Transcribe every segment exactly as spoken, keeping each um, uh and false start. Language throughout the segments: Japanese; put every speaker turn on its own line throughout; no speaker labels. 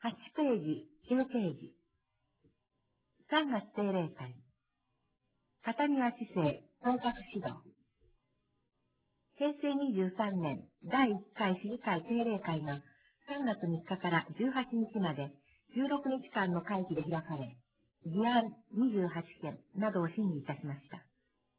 はちページ、きゅうページ。さんがつ定例会。片庭市政、当確指導。平成にじゅうさんねんだいいっかい市議会定例会がさんがつみっかからじゅうはちにちまでじゅうろくにちかんの会期で開かれ、議案にじゅうはちけんなどを審議いたしました。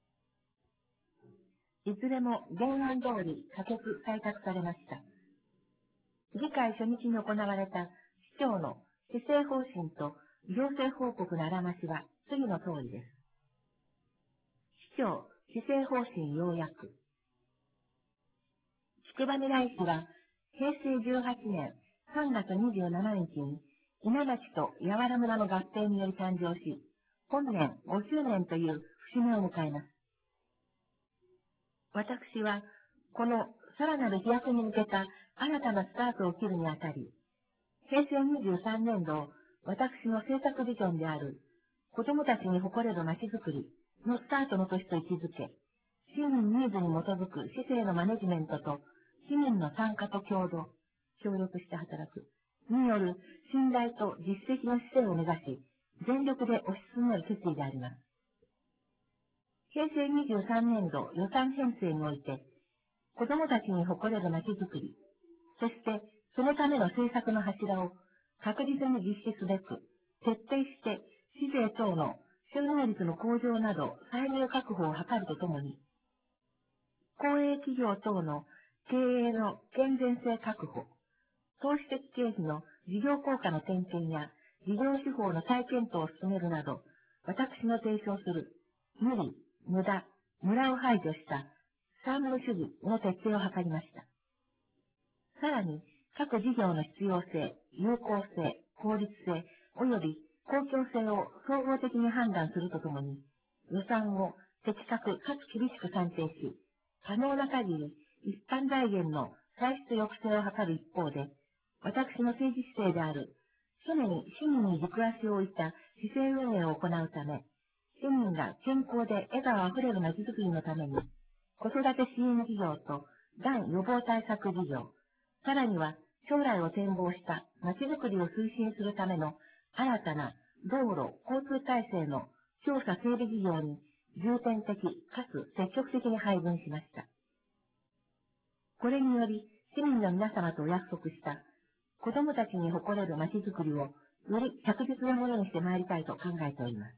いずれも原案通り可決採択されました。議会初日に行われた市長の施政方針と行政報告のあらましは次の通りです。市長施政方針要約。宿場未来市は平成じゅうはちねんさんがつにじゅうしちにちに稲町と八原村の合併により誕生し、本年ごしゅうねんという節目を迎えます。私はこのさらなる飛躍に向けた新たなスタートを切るにあたり、平成にじゅうさんねんどを私の政策ビジョンである子どもたちに誇れるまちづくりのスタートの年と位置づけ、市民ニーズに基づく市政のマネジメントと市民の参加と協働、協力して働く、による信頼と実績の姿勢を目指し、全力で推し進める決意であります。平成にじゅうさんねんど予算編成において、子どもたちに誇れるまちづくり、そしてそのための政策の柱を確実に実施すべく、徹底して市税等の収入率の向上など歳入確保を図るとともに、公営企業等の経営の健全性確保、投資的経費の事業効果の点検や事業手法の再検討を進めるなど、私の提唱する無理、無駄、無駄を排除した三無主義の徹底を図りました。さらに、各事業の必要性、有効性、効率性、及び公共性を総合的に判断するとともに、予算を的確かつ厳しく算定し、可能な限り一般財源の歳出抑制を図る一方で、私の政治姿勢である、常に市民に軸足を置いた市政運営を行うため、市民が健康で笑顔あふれるまちづくりのために、子育て支援事業とがん予防対策事業、さらには将来を展望したまちづくりを推進するための新たな道路交通体制の調査整備事業に重点的かつ積極的に配分しました。これにより市民の皆様とお約束した子どもたちに誇れるまちづくりをより着実なものにしてまいりたいと考えております。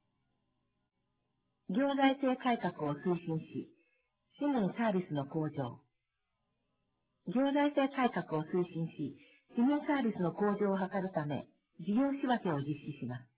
行財政改革を推進し、市民サービスの向上。行財政改革を推進し、市民サービスの向上を図るため、事業仕分けを実施します。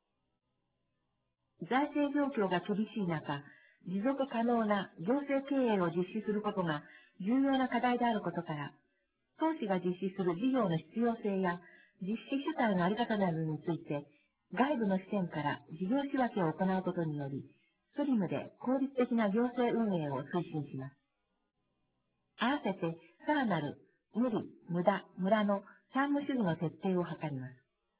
財政状況が厳しい中、持続可能な行政経営を実施することが重要な課題であることから、当市が実施する事業の必要性や実施主体のあり方などについて、外部の視点から事業仕分けを行うことにより、スリムで効率的な行政運営を推進します。合わせて、さらなる無理、無駄、無駄の三無主義の徹底を図ります。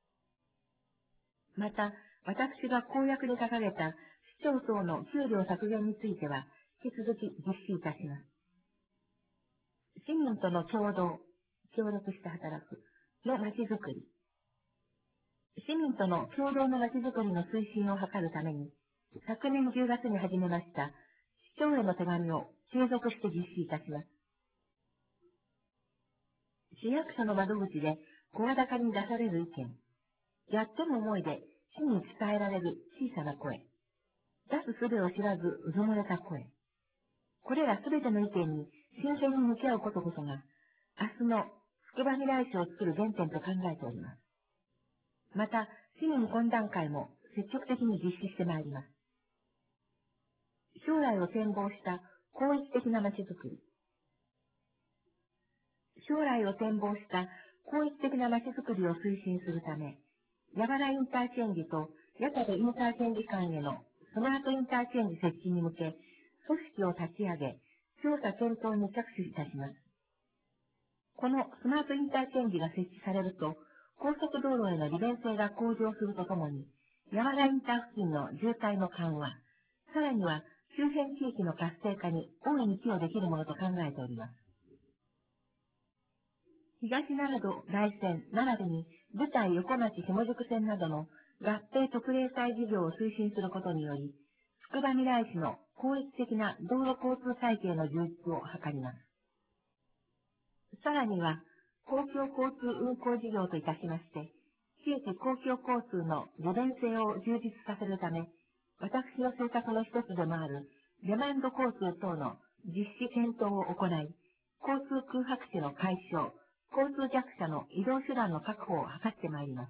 また、私が公約に掲げた市町村の給料削減については、引き続き実施いたします。市民との共同、協力して働くのまちづくり。市民との共同のまちづくりの推進を図るために、昨年じゅうがつに始めました市長への手紙を継続して実施いたします。市役所の窓口で声高に出される意見、やっとの思いで市に伝えられる小さな声、出す術を知らずうずもれた声。これらすべての意見に真剣に向き合うことこそが、明日の宿場未来市を作る原点と考えております。また、市民懇談会も積極的に実施してまいります。将来を展望した広域的なまちづくり。将来を展望した広域的なまちづくりを推進するため、八原インターチェンジと八田部インターチェンジ間へのスマートインターチェンジ設置に向け、組織を立ち上げ、調査検討に着手いたします。このスマートインターチェンジが設置されると、高速道路への利便性が向上するとともに、八原インター付近の渋滞の緩和、さらには周辺地域の活性化に大いに寄与できるものと考えております。東奈良度内線並びに舞台横町下宿線などの合併特例祭事業を推進することにより、つくばみらい市の効率的な道路交通体系の充実を図ります。さらには、公共交通運行事業といたしまして、地域公共交通の利便性を充実させるため、私の政策の一つでもあるデマンド交通等の実施検討を行い、交通空白地の解消、交通弱者の移動手段の確保を図ってまいります。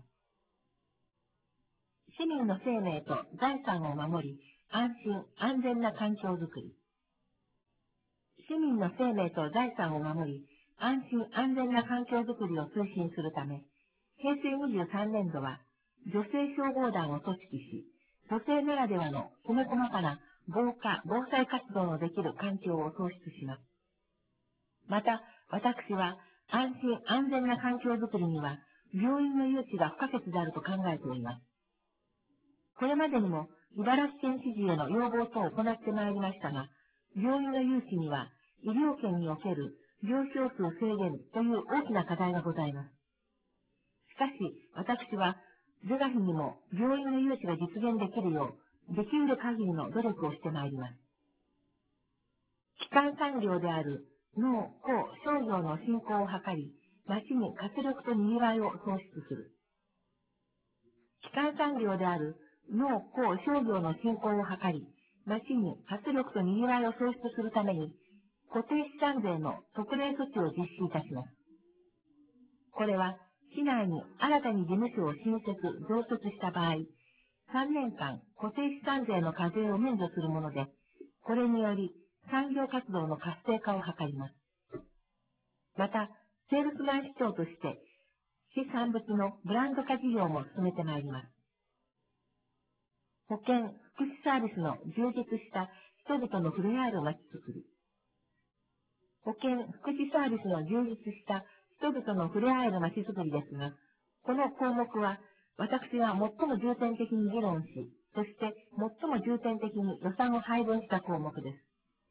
市民の生命と財産を守り、安心安全な環境づくり。市民の生命と財産を守り、安心安全な環境づくりを推進するため、平成にじゅうさんねんどは女性消防団を組織し、女性ならではのきめ細かな防火・防災活動のできる環境を創出します。また、私は安心安全な環境づくりには、病院の誘致が不可欠であると考えております。これまでにも茨城県知事への要望等を行ってまいりましたが、病院の誘致には医療圏における病床数制限という大きな課題がございます。しかし、私は是が非にも病院の誘致が実現できるよう、できうる限りの努力をしてまいります。基幹産業である農工商業の振興を図り、町に活力と賑わいを創出する。基幹産業である農工商業の振興を図り、町に活力と賑わいを創出するために、固定資産税の特例措置を実施いたします。これは、市内に新たに事務所を新設、増設した場合、さんねんかん固定資産税の課税を免除するもので、これにより産業活動の活性化を図ります。また、セールスマン市長として、市産物のブランド化事業も進めてまいります。保健・福祉サービスの充実した人々の触れ合える街づくり。保健・福祉サービスの充実した人々の触れ合える街づくりですが、この項目は私が最も重点的に議論し、そして最も重点的に予算を配分した項目です。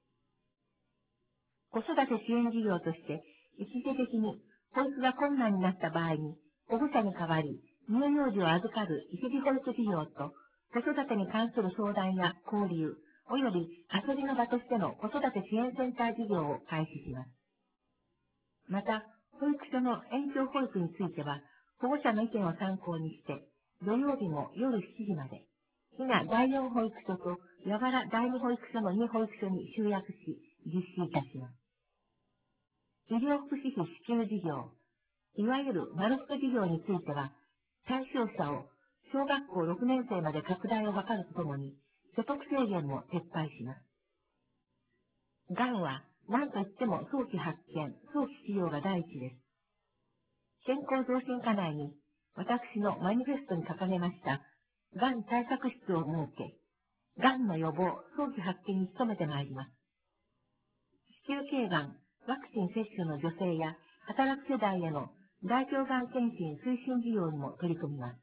子育て支援事業として、一時的に保育が困難になった場合に、保護者に代わり乳幼児を預かる一時保育事業と、子育てに関する相談や交流、および遊びの場としての子育て支援センター事業を開始します。また、保育所の延長保育については、保護者の意見を参考にして、土曜日も夜しちじまで、ひなだいよん保育所とやがらだいに保育所のに保育所に集約し、実施いたします。医療福祉費支給事業、いわゆる丸福事業については、対象者を小学校ろくねん生まで拡大を図るとともに、所得制限も撤廃します。がんは何といっても早期発見、早期治療が第一です。健康増進課内に私のマニフェストに掲げましたがん対策室を設け、がんの予防、早期発見に努めてまいります。子宮頸がん、ワクチン接種の女性や働く世代への大腸がん検診推進事業にも取り組みます。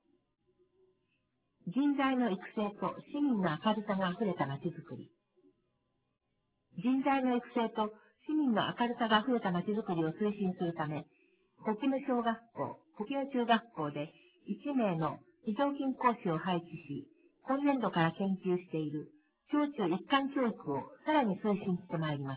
人材の育成と市民の明るさがあふれたまちづくり。人材の育成と市民の明るさがあふれたまちづくりを推進するため、小絹小学校、小絹中学校でいちめいの非常勤講師を配置し、今年度から研究している小中一貫教育をさらに推進してまいります。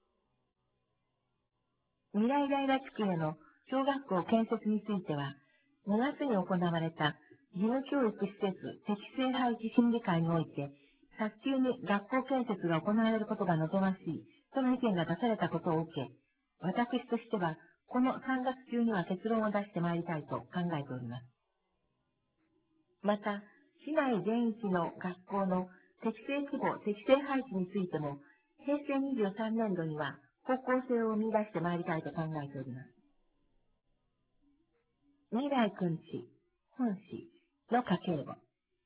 未来大学区への小学校建設については、にがつに行われた義務教育施設適正配置審議会において、早急に学校建設が行われることが望ましいとの意見が出されたことを受け、私としては、このさんがつ中には結論を出してまいりたいと考えております。また、市内全域の学校の適正規模、適正配置についても、へいせいにじゅうさんねんどには方向性を見出してまいりたいと考えております。未来くんち、本市の家計簿。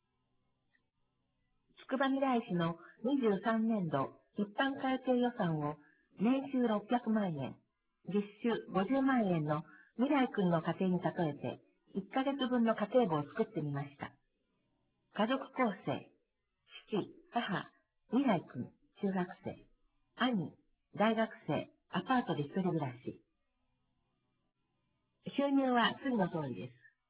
つくばみらい市のにじゅうさんねんど一般会計予算を年収ろっぴゃくまんえん、月収ごじゅうまんえんの未来くんの家庭に例えて、いっかげつぶんの家計簿を作ってみました。家族構成、父、母、未来くん、中学生、兄、大学生、アパートで一人暮らし。収入は次の通りです。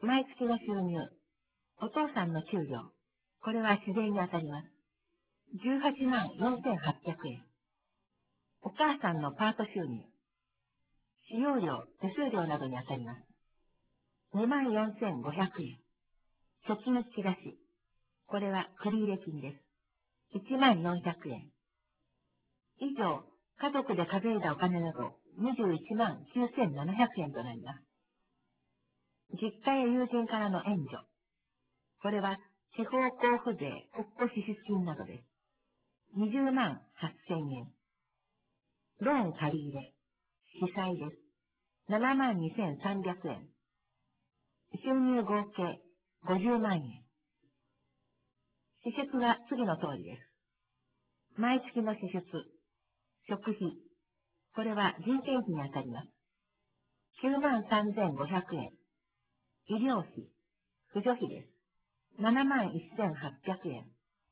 毎月の収入。お父さんの給料。これは自然に当たります。じゅうはちまんよんせんはっぴゃくえん。お母さんのパート収入。使用料、手数料などに当たります。にまんよんせんごひゃくえん。貯金チラシ。これは繰入金です。いちまんよんひゃくえん。以上、家族で稼いだお金などにじゅういちまんきゅうせんななひゃくえんとなります。実家や友人からの援助。これは地方交付税、国庫支出金などです。にじゅうまんはっせんえん。ローン借り入れ。記載です。ななまんにせんさんびゃくえん。収入合計ごじゅうまんえん。支出は次の通りです。毎月の支出。食費。これは人件費に当たります。きゅうまんさんぜんごひゃくえん。医療費。扶助費です。ななまんせんはっぴゃくえん。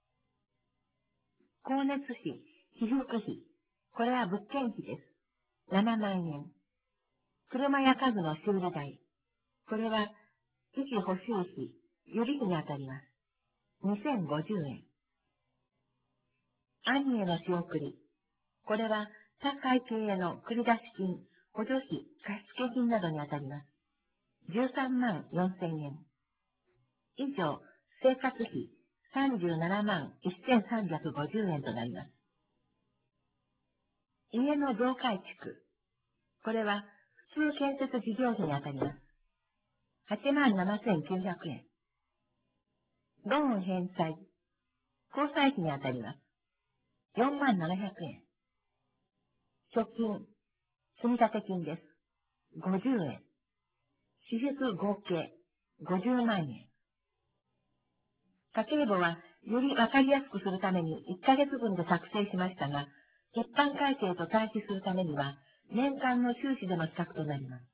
光熱費、被服費。これは物件費です。ななまんえん。車や家具の修理代。これは機器補修費、予備費に当たります。にせんごじゅうえん。兄への仕送り。これは他会計への繰出金、補助費、貸付金などに当たります。じゅうさんまんよんせんえん。以上、生活費さんじゅうななまんせんさんびゃくごじゅうえんとなります。家の増改築。これは普通建設事業費に当たります。はちまんななせんきゅうひゃくえん。ローン返済。交際費に当たります。よんまんななひゃくえん。貯金。積立金です。ごじゅうえん。支出合計ごじゅうまんえん。家計簿はよりわかりやすくするためにいっかげつぶんで作成しましたが、一般会計と対比するためには年間の収支での比較となります。